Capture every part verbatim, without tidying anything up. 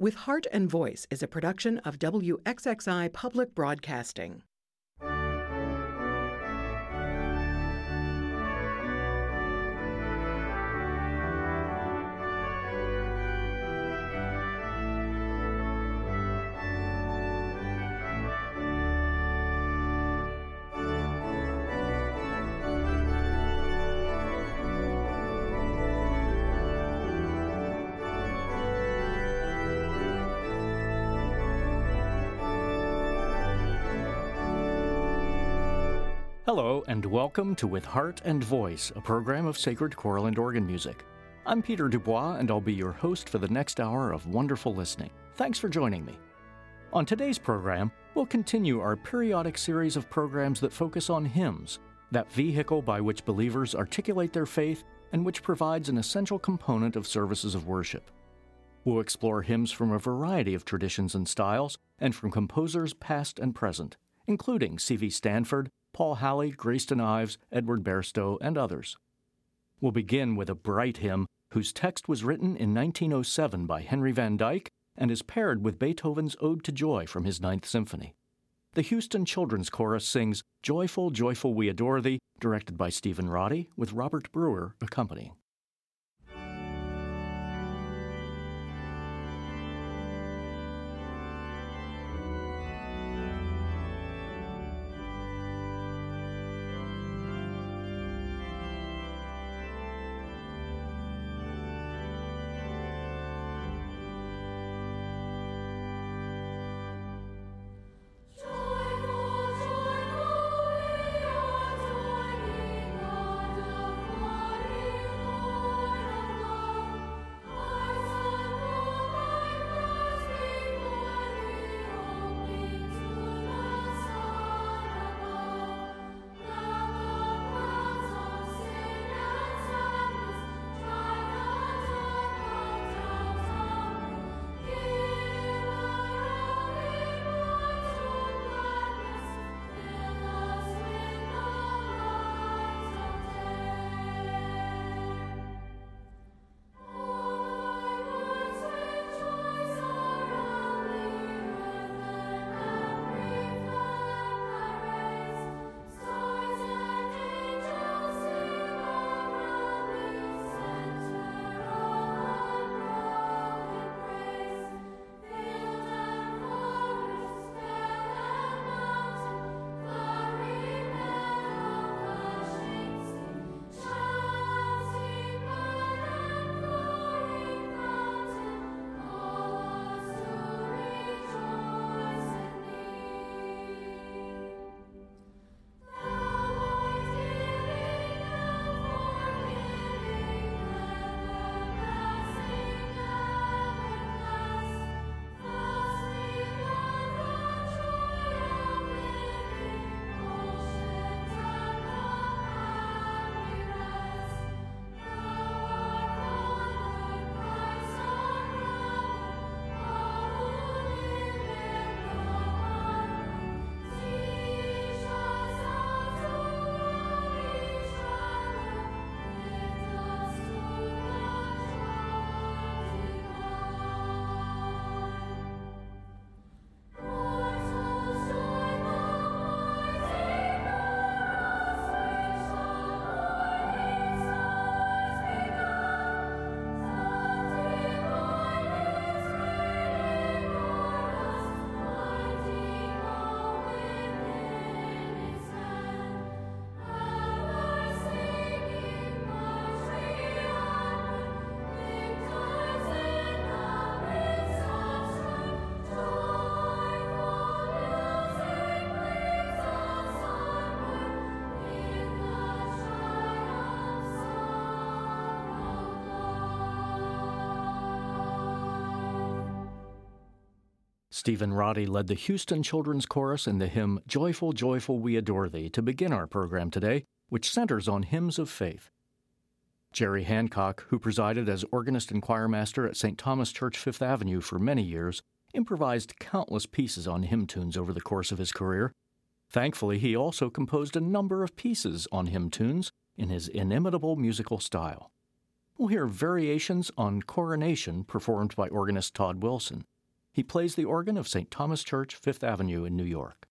With Heart and Voice is a production of W X X I Public Broadcasting. Hello, and welcome to With Heart and Voice, a program of sacred choral and organ music. I'm Peter Dubois, and I'll be your host for the next hour of wonderful listening. Thanks for joining me. On today's program, we'll continue our periodic series of programs that focus on hymns, that vehicle by which believers articulate their faith and which provides an essential component of services of worship. We'll explore hymns from a variety of traditions and styles, and from composers past and present, including C V Stanford, Paul Halley, Grayston Ives, Edward Bairstow, and others. We'll begin with a bright hymn whose text was written in nineteen oh seven by Henry Van Dyke and is paired with Beethoven's Ode to Joy from his Ninth Symphony. The Houston Children's Chorus sings Joyful, Joyful We Adore Thee, directed by Stephen Roddy, with Robert Brewer accompanying. Stephen Roddy led the Houston Children's Chorus in the hymn Joyful, Joyful We Adore Thee to begin our program today, which centers on hymns of faith. Jerry Hancock, who presided as organist and choirmaster at Saint Thomas Church Fifth Avenue for many years, improvised countless pieces on hymn tunes over the course of his career. Thankfully, he also composed a number of pieces on hymn tunes in his inimitable musical style. We'll hear variations on Coronation performed by organist Todd Wilson, He plays the organ of Saint Thomas Church, Fifth Avenue in New York.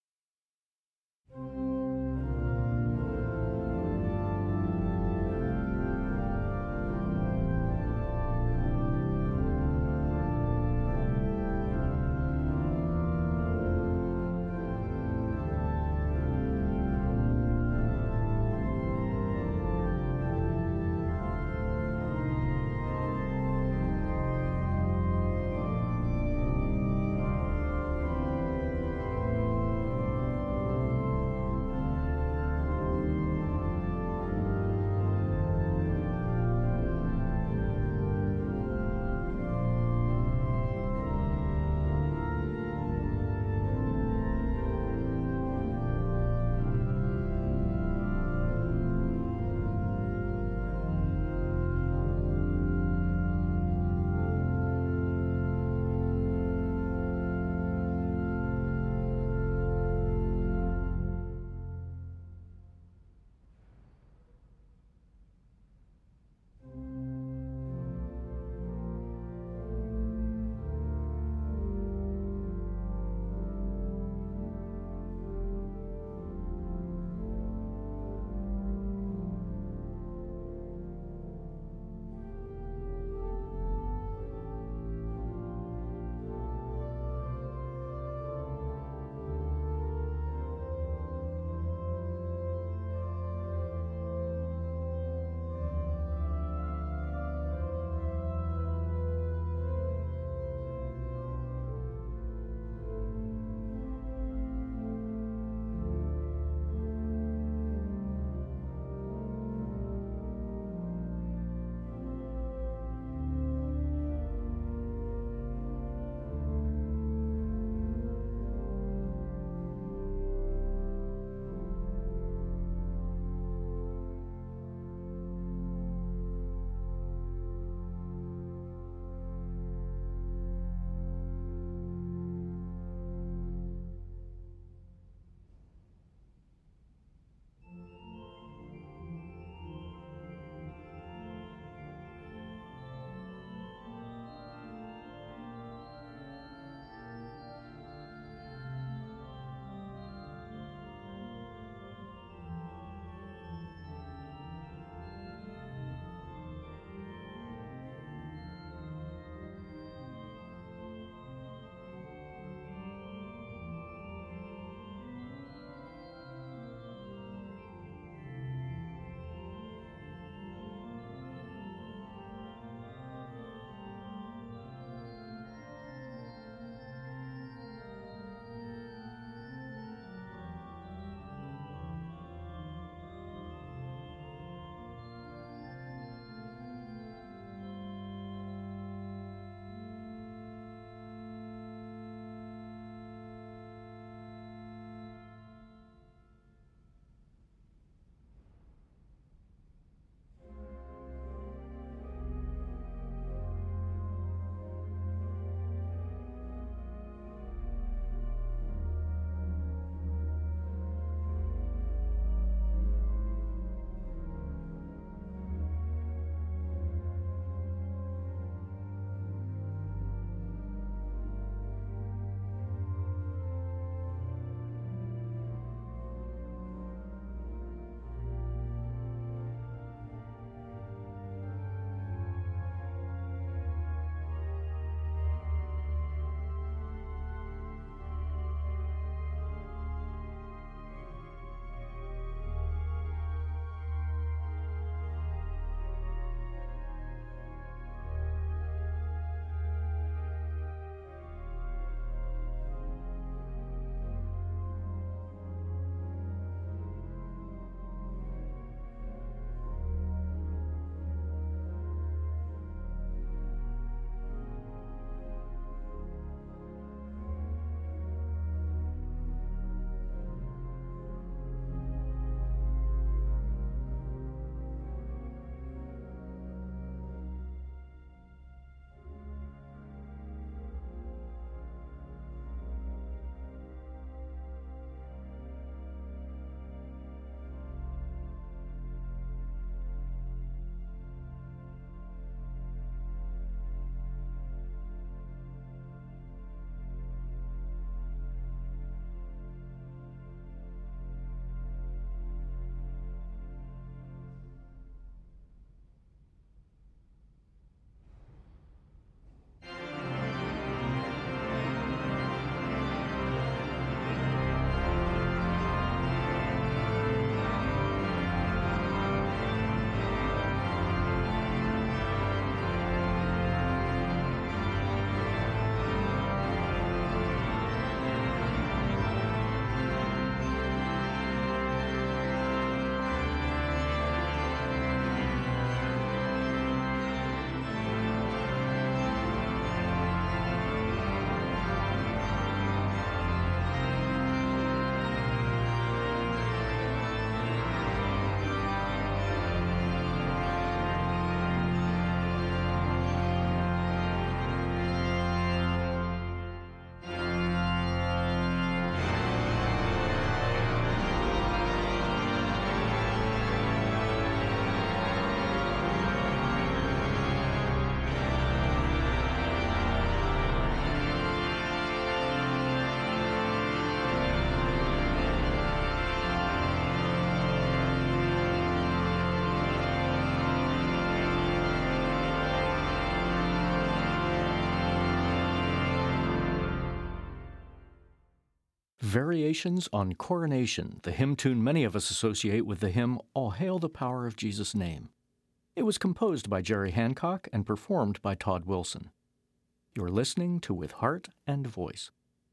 Variations on Coronation, the hymn tune many of us associate with the hymn All Hail the Power of Jesus' Name. It was composed by Jerry Hancock and performed by Todd Wilson. You're listening to With Heart and Voice.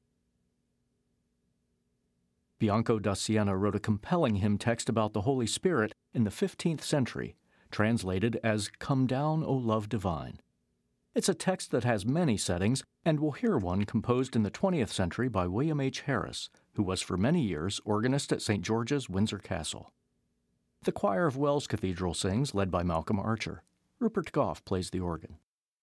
Bianco da Siena wrote a compelling hymn text about the Holy Spirit in the fifteenth century, translated as Come Down, O Love Divine. It's a text that has many settings, and we'll hear one composed in the twentieth century by William H. Harris, who was for many years organist at Saint George's, Windsor Castle. The choir of Wells Cathedral sings, led by Malcolm Archer. Rupert Goff plays the organ.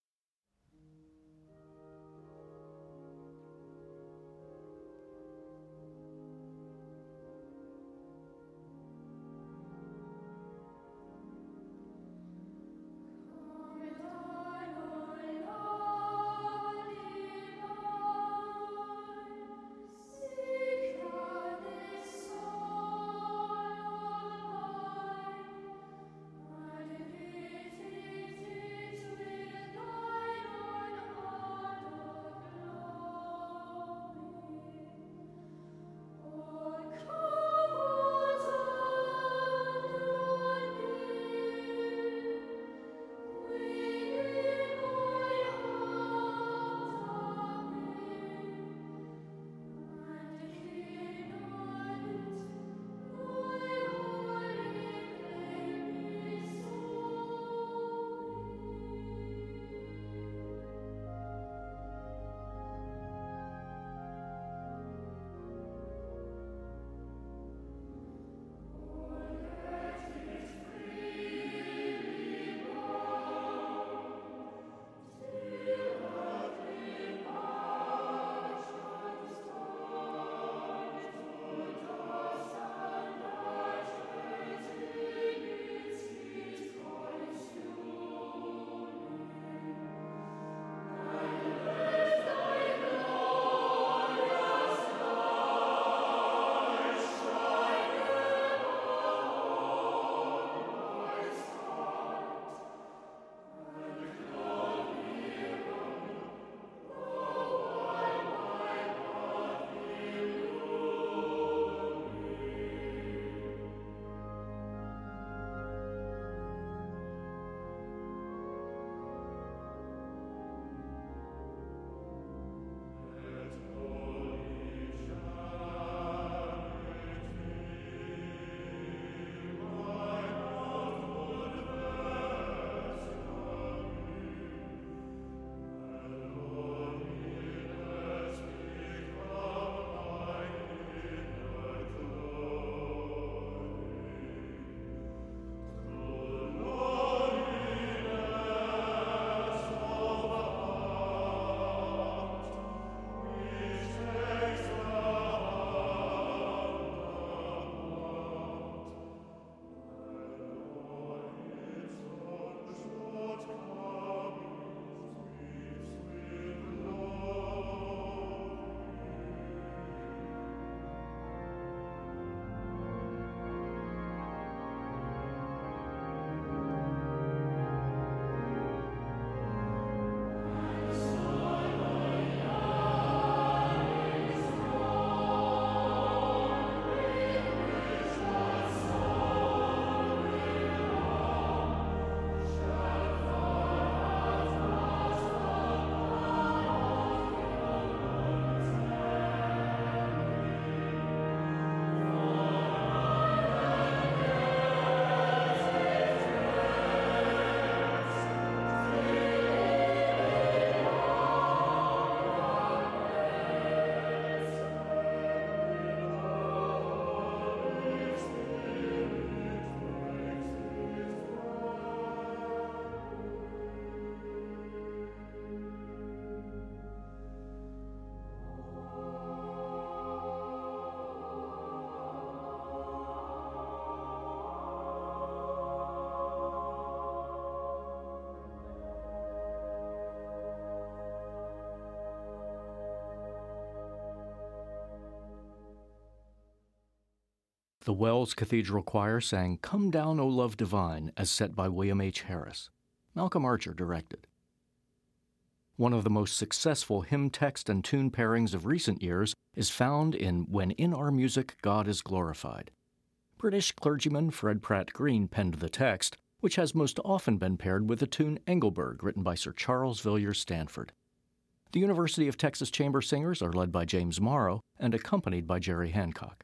The Wells Cathedral Choir sang Come Down, O Love Divine, as set by William H. Harris. Malcolm Archer directed. One of the most successful hymn text and tune pairings of recent years is found in When in Our Music God is Glorified. British clergyman Fred Pratt Green penned the text, which has most often been paired with the tune Engelberg, written by Sir Charles Villiers Stanford. The University of Texas Chamber Singers are led by James Morrow and accompanied by Jerry Hancock.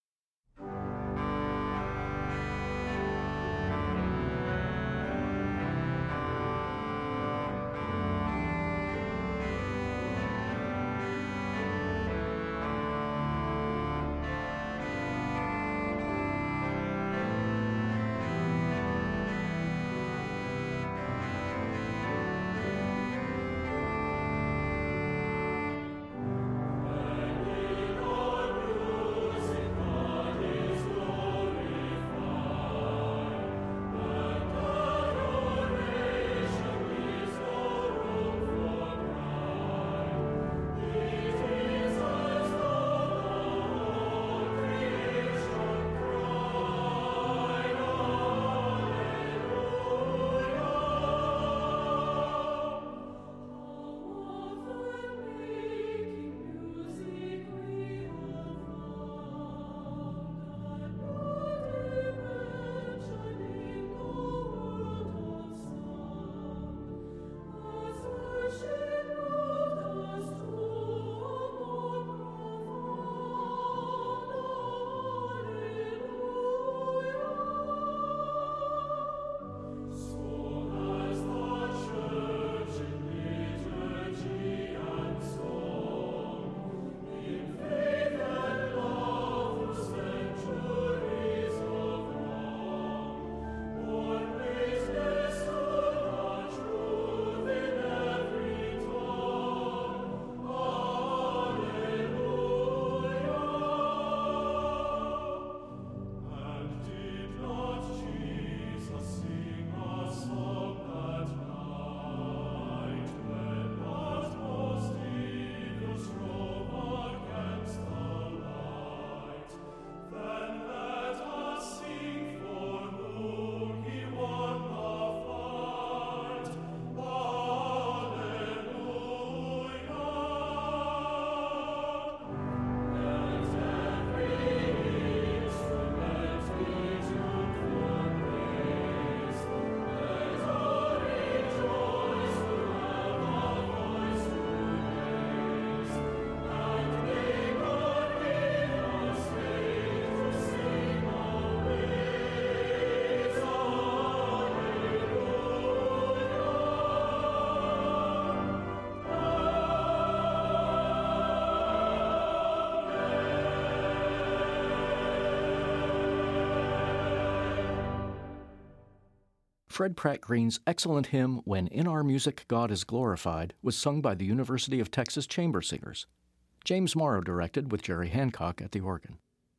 Fred Pratt Green's excellent hymn, When in Our Music God is Glorified, was sung by the University of Texas Chamber Singers. James Morrow directed, with Jerry Hancock at the organ.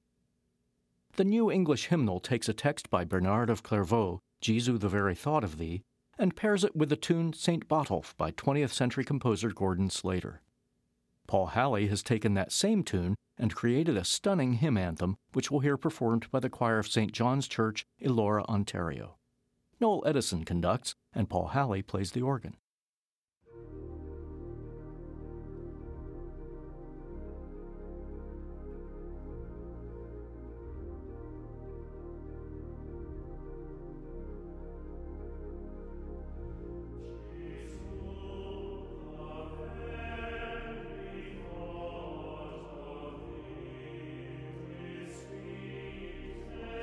The New English Hymnal takes a text by Bernard of Clairvaux, Jesu the Very Thought of Thee, and pairs it with the tune Saint Botolph by twentieth century composer Gordon Slater. Paul Halley has taken that same tune and created a stunning hymn anthem, which we'll hear performed by the choir of Saint John's Church, Elora, Ontario. Noel Edison conducts, and Paul Halley plays the organ.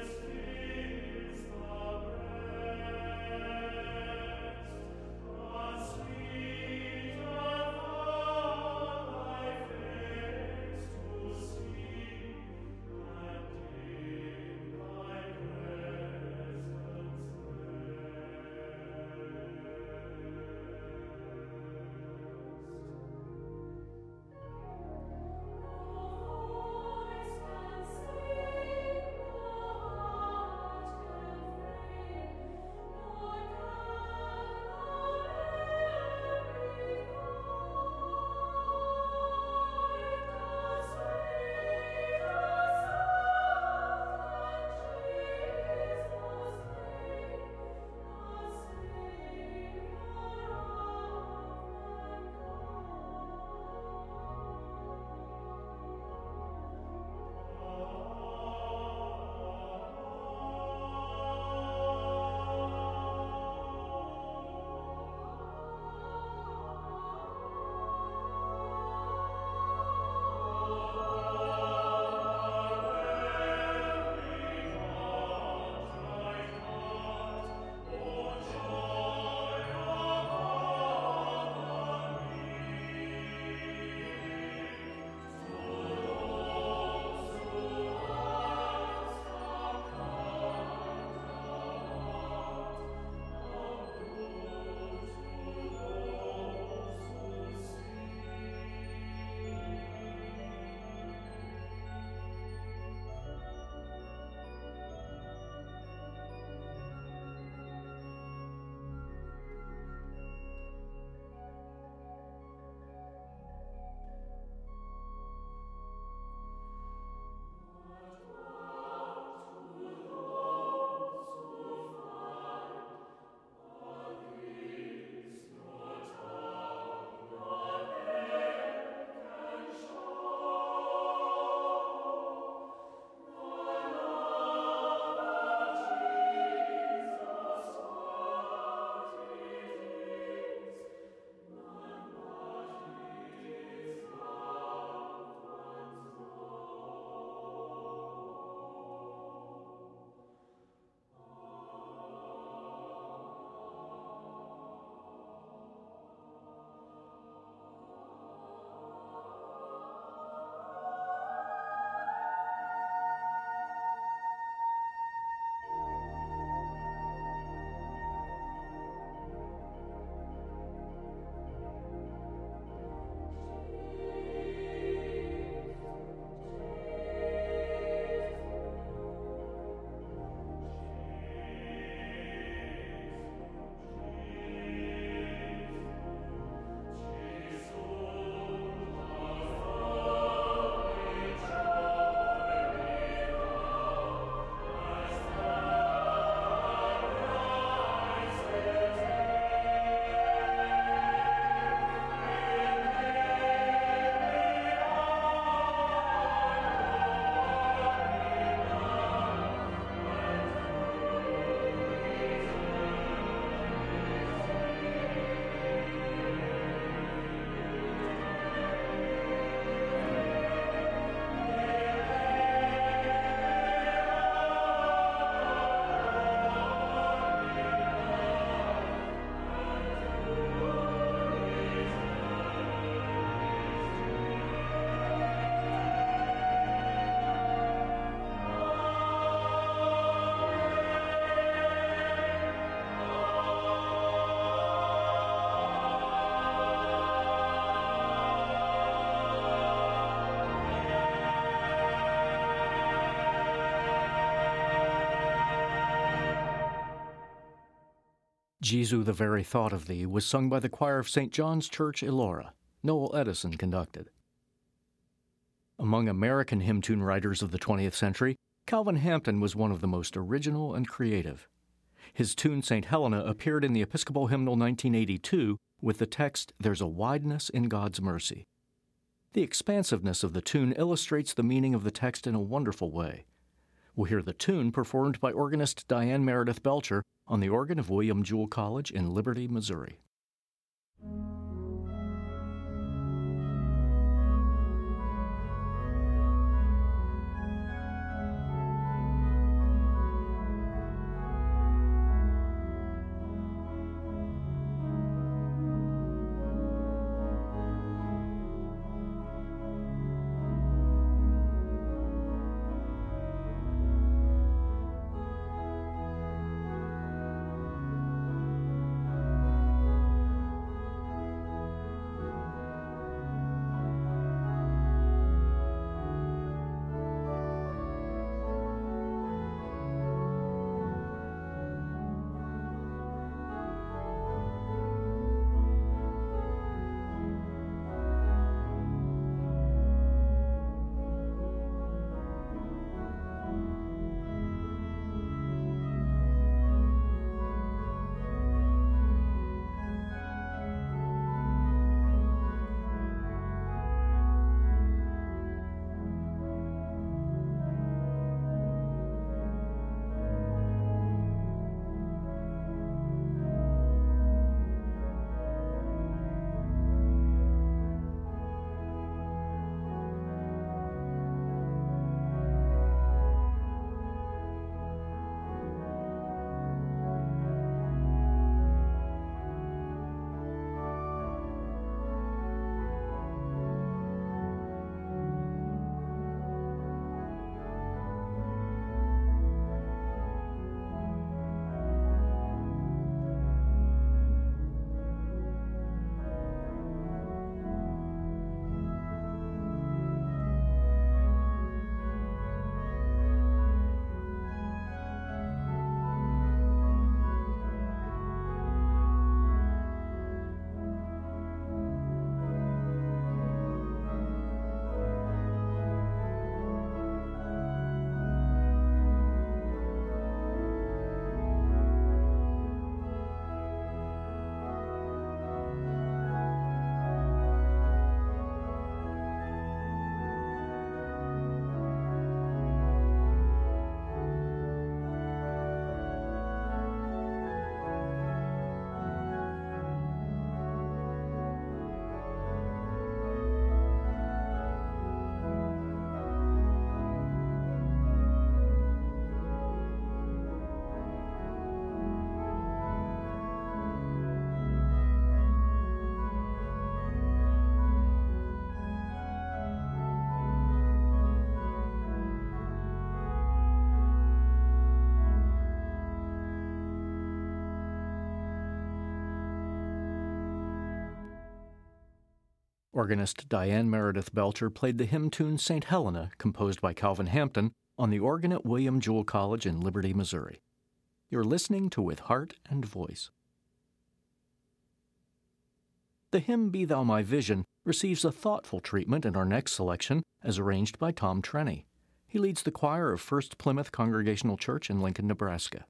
Was Jesu, the Very Thought of Thee was sung by the choir of Saint John's Church, Elora. Noel Edison conducted. Among American hymn tune writers of the twentieth century, Calvin Hampton was one of the most original and creative. His tune Saint Helena appeared in the Episcopal Hymnal nineteen eighty-two with the text, "There's a wideness in God's mercy." The expansiveness of the tune illustrates the meaning of the text in a wonderful way. We'll hear the tune performed by organist Diane Meredith Belcher on the organ of William Jewell College in Liberty, Missouri. Organist Diane Meredith Belcher played the hymn tune Saint Helena, composed by Calvin Hampton, on the organ at William Jewell College in Liberty, Missouri. You're listening to With Heart and Voice. The hymn Be Thou My Vision receives a thoughtful treatment in our next selection, as arranged by Tom Trenny. He leads the choir of First Plymouth Congregational Church in Lincoln, Nebraska.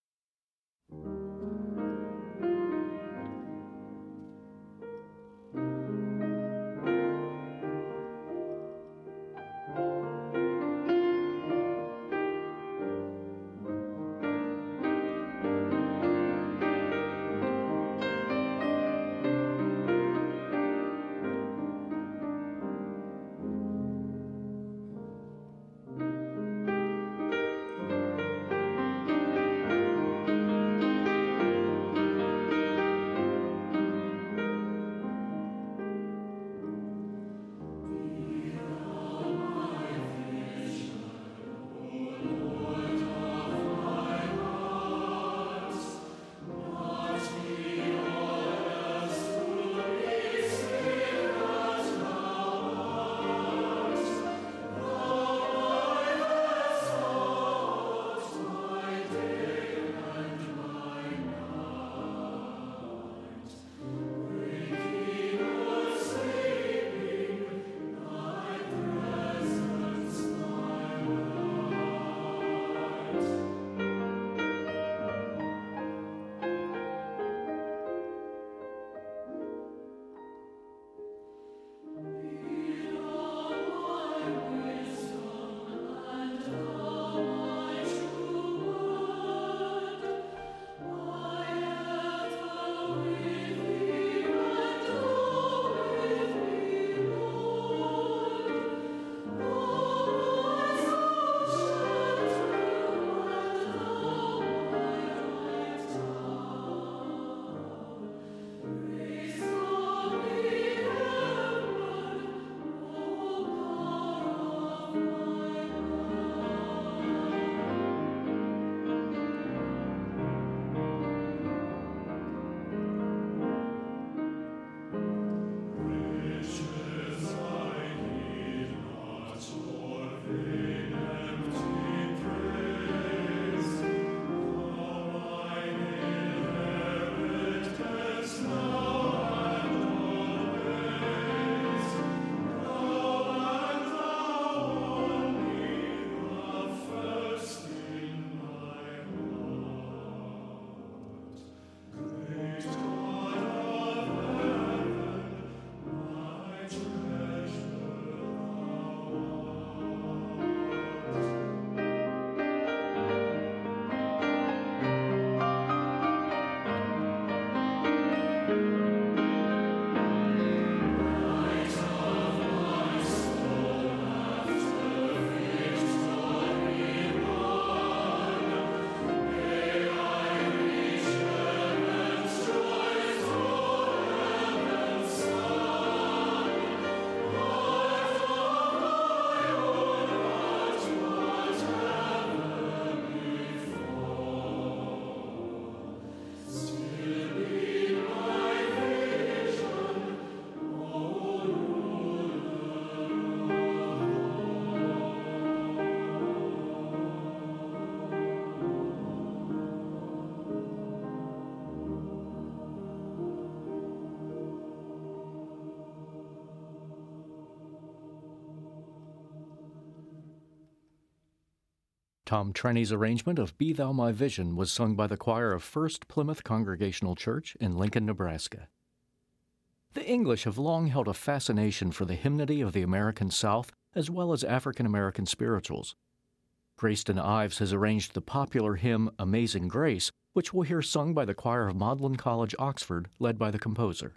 Tom Trenny's arrangement of Be Thou My Vision was sung by the choir of First Plymouth Congregational Church in Lincoln, Nebraska. The English have long held a fascination for the hymnody of the American South as well as African American spirituals. Grayston Ives has arranged the popular hymn Amazing Grace, which we'll hear sung by the choir of Magdalen College, Oxford, led by the composer.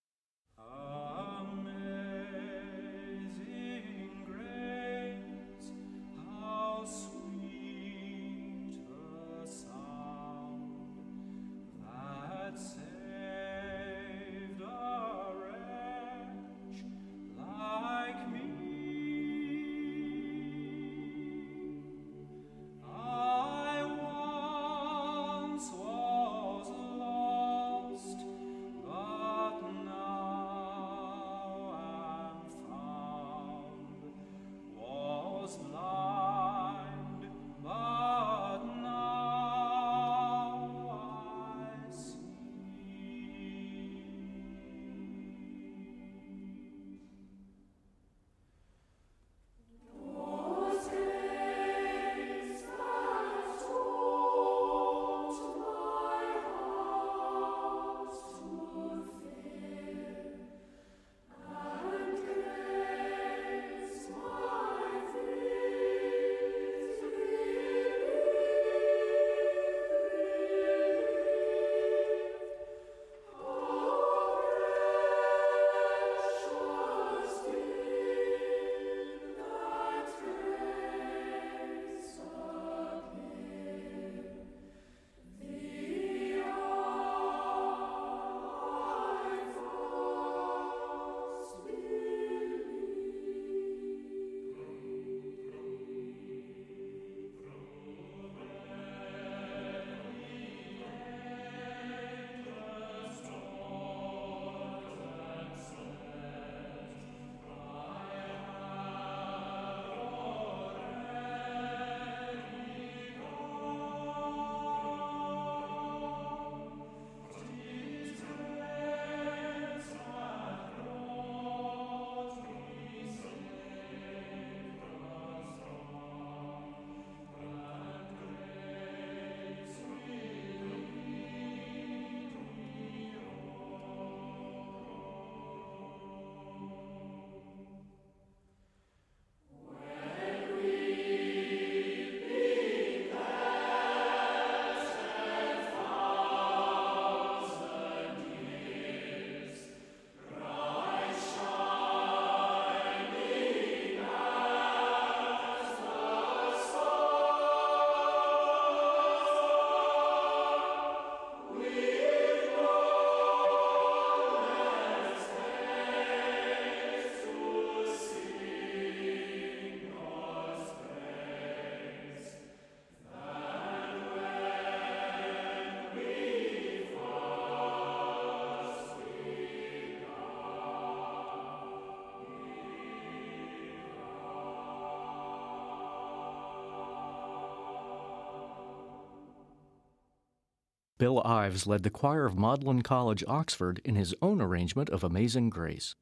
Bill Ives led the choir of Magdalen College, Oxford, in his own arrangement of Amazing Grace.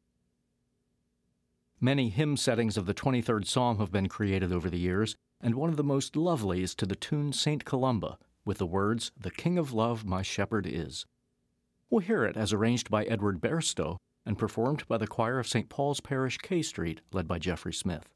Many hymn settings of the twenty-third Psalm have been created over the years, and one of the most lovely is to the tune Saint Columba, with the words, "The King of Love my Shepherd is." We'll hear it as arranged by Edward Bairstow and performed by the choir of Saint Paul's Parish, K Street, led by Jeffrey Smith.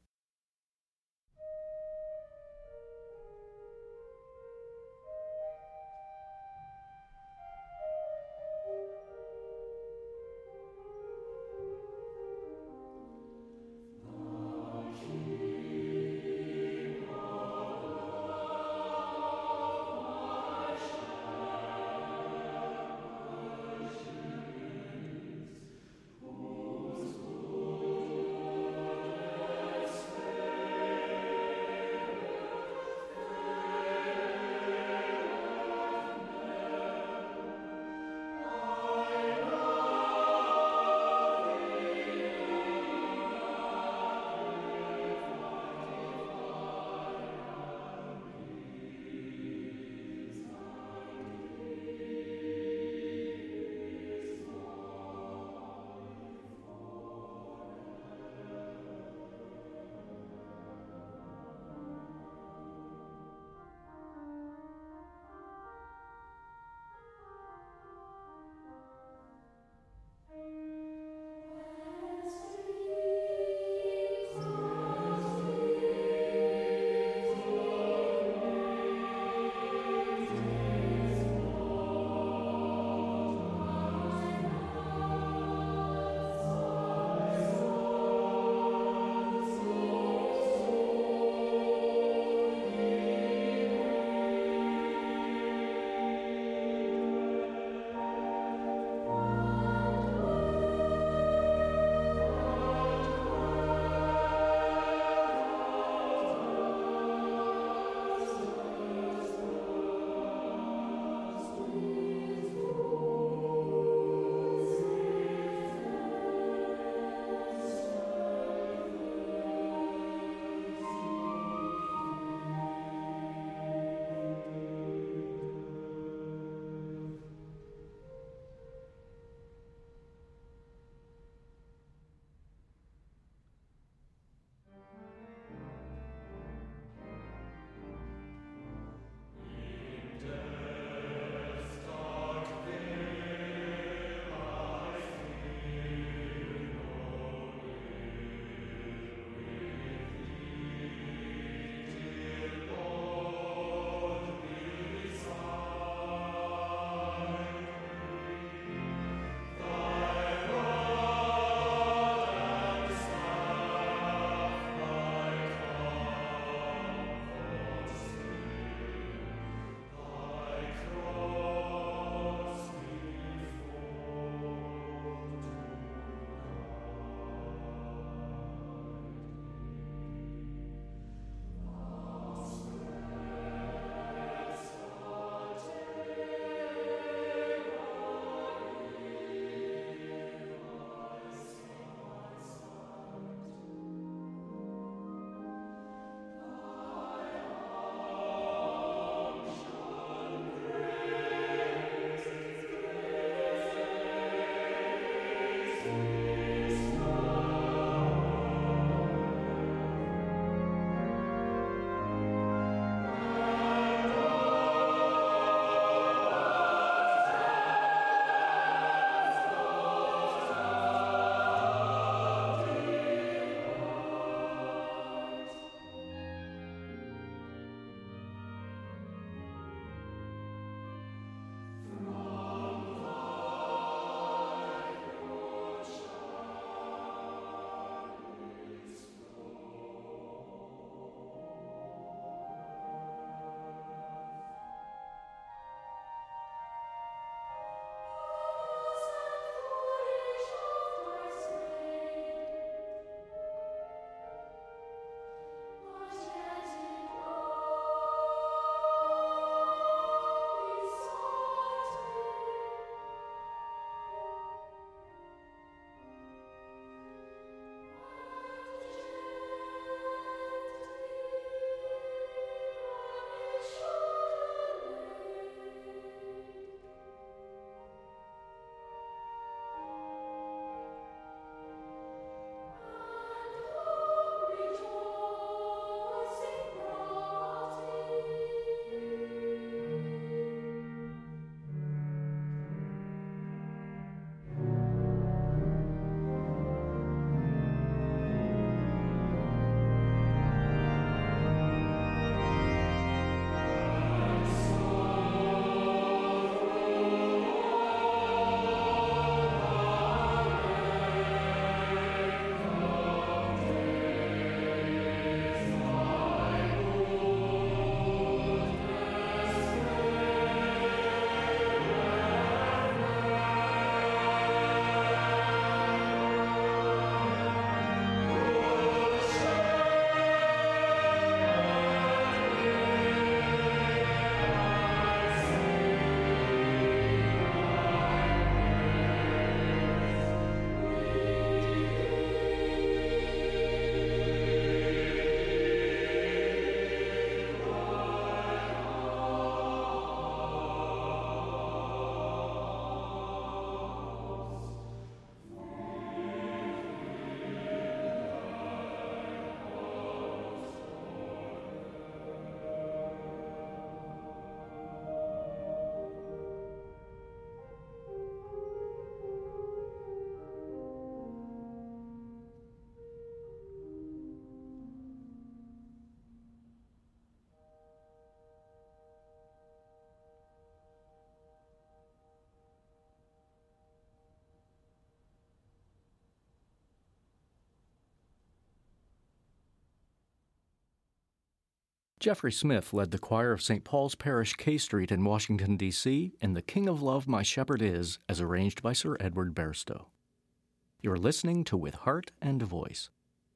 Jeffrey Smith led the choir of Saint Paul's Parish, K Street in Washington, D C in The King of Love, My Shepherd Is, as arranged by Sir Edward Bairstow. You're listening to With Heart and Voice.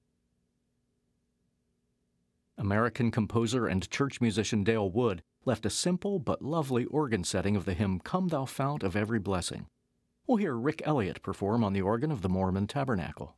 American composer and church musician Dale Wood left a simple but lovely organ setting of the hymn Come Thou Fount of Every Blessing. We'll hear Rick Elliott perform on the organ of the Mormon Tabernacle.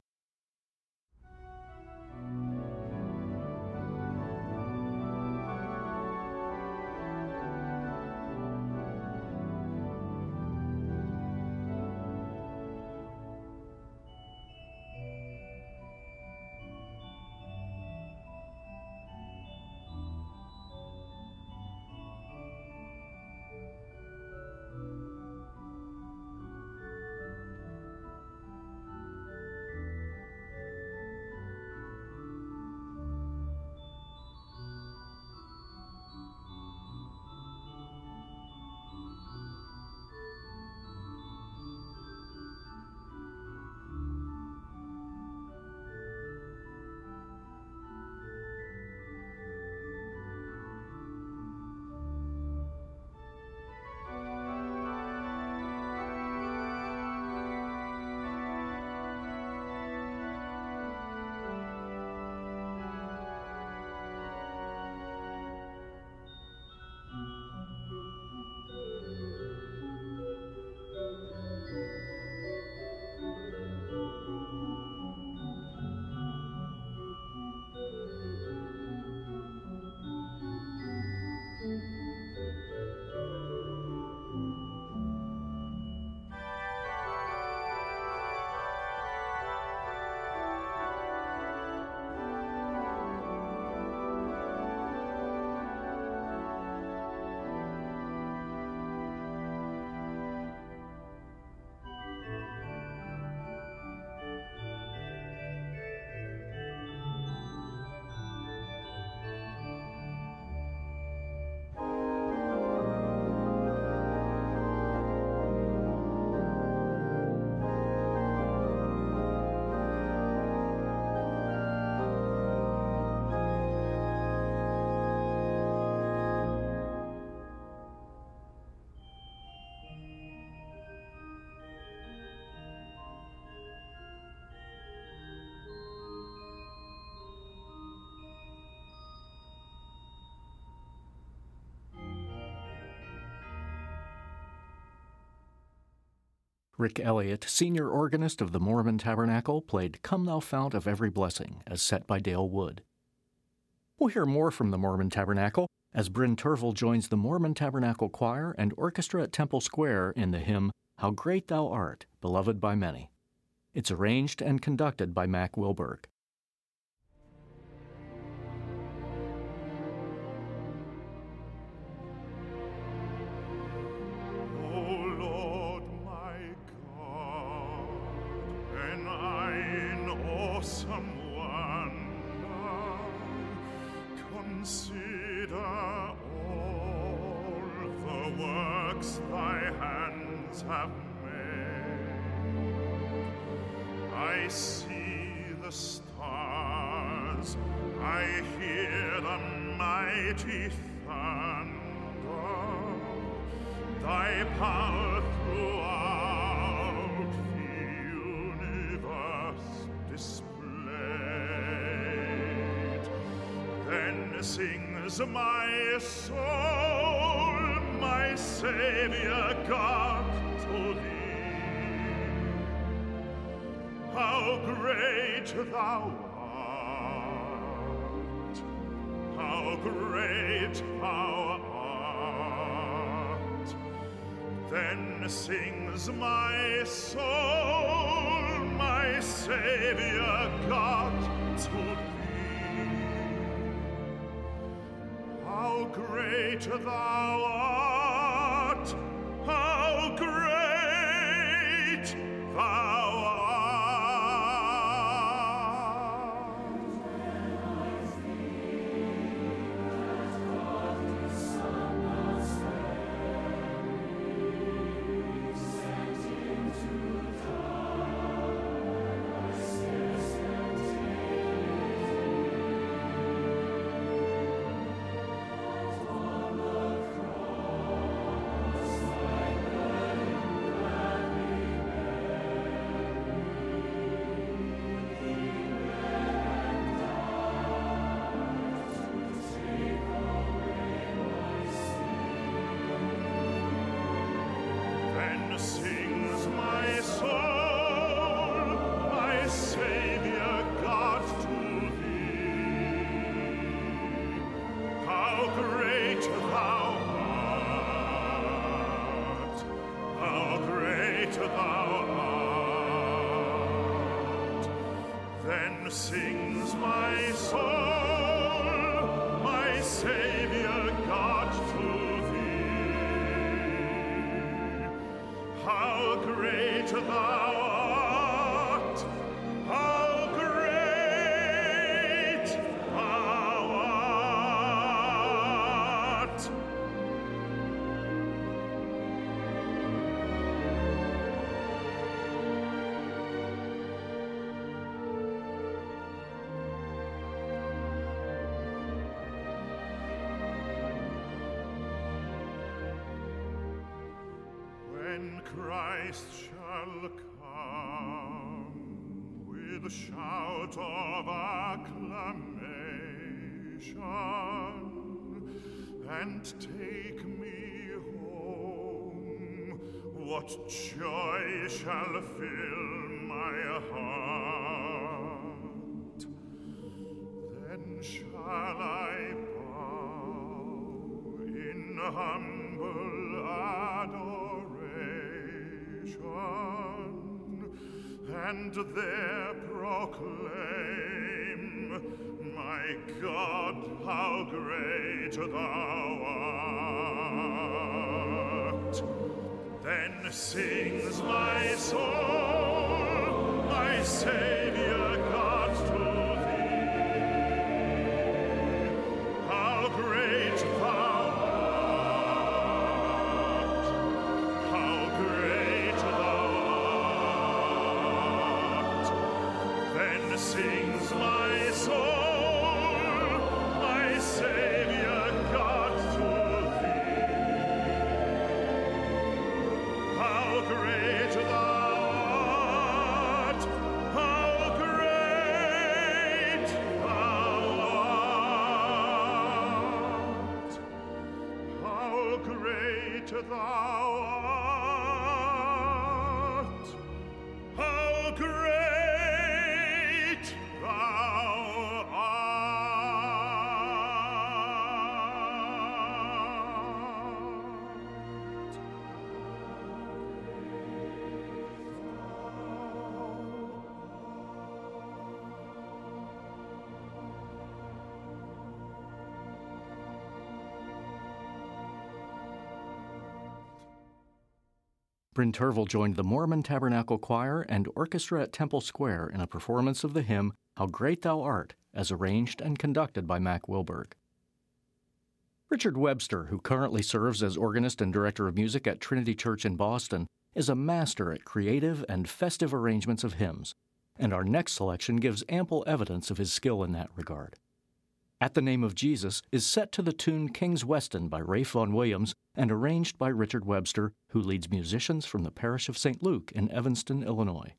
Rick Elliott, senior organist of the Mormon Tabernacle, played Come Thou Fount of Every Blessing, as set by Dale Wood. We'll hear more from the Mormon Tabernacle as Bryn Tervel joins the Mormon Tabernacle Choir and Orchestra at Temple Square in the hymn How Great Thou Art, Beloved by Many. It's arranged and conducted by Mac Wilberg. I see the stars, I hear the mighty thunder, thy power throughout the universe displayed. Then sings my soul, my Savior God, to thee. How great thou art, how great thou art. Then sings my soul, my Savior God, to thee. How great thou art, how great thou art. great thou art, how great thou art. Then sings my soul, my Savior God, to thee. How great thou art, how great thou art. When Christ shall come with a shout of acclamation and take me home, what joy shall fill my heart? Then shall I bow in humble adoration, and there proclaim, my God, how great thou art. Then sings my soul, my Savior God, to thee. How great thou art, how great thou art. Then sings my soul, my Savior God, to thee. How great thou art, how great thou art. How great thou art, how great thou art. Bryn Tervel joined the Mormon Tabernacle Choir and Orchestra at Temple Square in a performance of the hymn, How Great Thou Art, as arranged and conducted by Mac Wilberg. Richard Webster, who currently serves as organist and director of music at Trinity Church in Boston, is a master at creative and festive arrangements of hymns, and our next selection gives ample evidence of his skill in that regard. At the Name of Jesus is set to the tune King's Weston by Ralph Vaughan Williams and arranged by Richard Webster, who leads musicians from the parish of Saint Luke in Evanston, Illinois.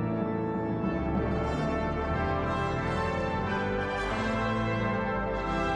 Thank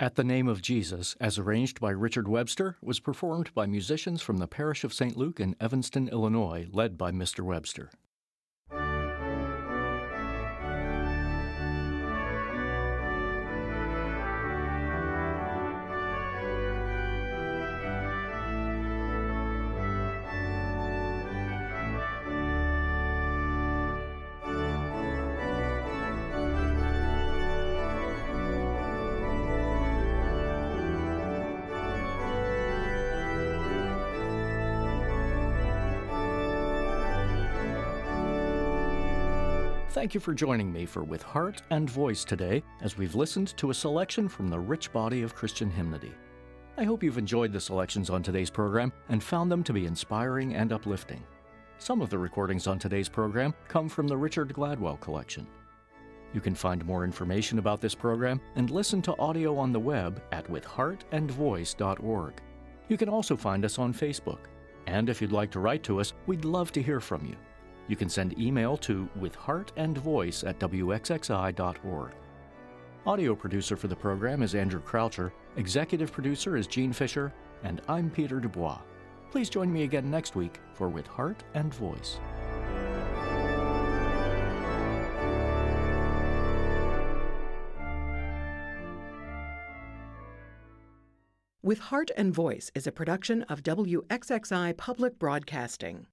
At the Name of Jesus, as arranged by Richard Webster, was performed by musicians from the parish of Saint Luke in Evanston, Illinois, led by Mister Webster. Thank you for joining me for With Heart and Voice today, as we've listened to a selection from the rich body of Christian hymnody. I hope you've enjoyed the selections on today's program and found them to be inspiring and uplifting. Some of the recordings on today's program come from the Richard Gladwell collection. You can find more information about this program and listen to audio on the web at with heart and voice dot org. You can also find us on Facebook. And if you'd like to write to us, we'd love to hear from you. You can send email to withheartandvoice at w x x i dot org. Audio producer for the program is Andrew Croucher, executive producer is Gene Fisher, and I'm Peter Dubois. Please join me again next week for With Heart and Voice. With Heart and Voice is a production of W X X I Public Broadcasting.